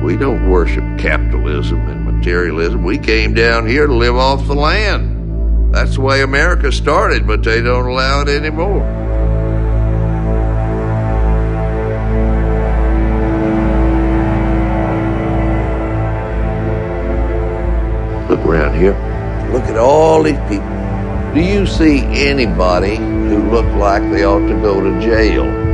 We don't worship capitalism and materialism. We came down here to live off the land. That's the way America started, but they don't allow it anymore. Look around here. Look at all these people. Do you see anybody who look like they ought to go to jail?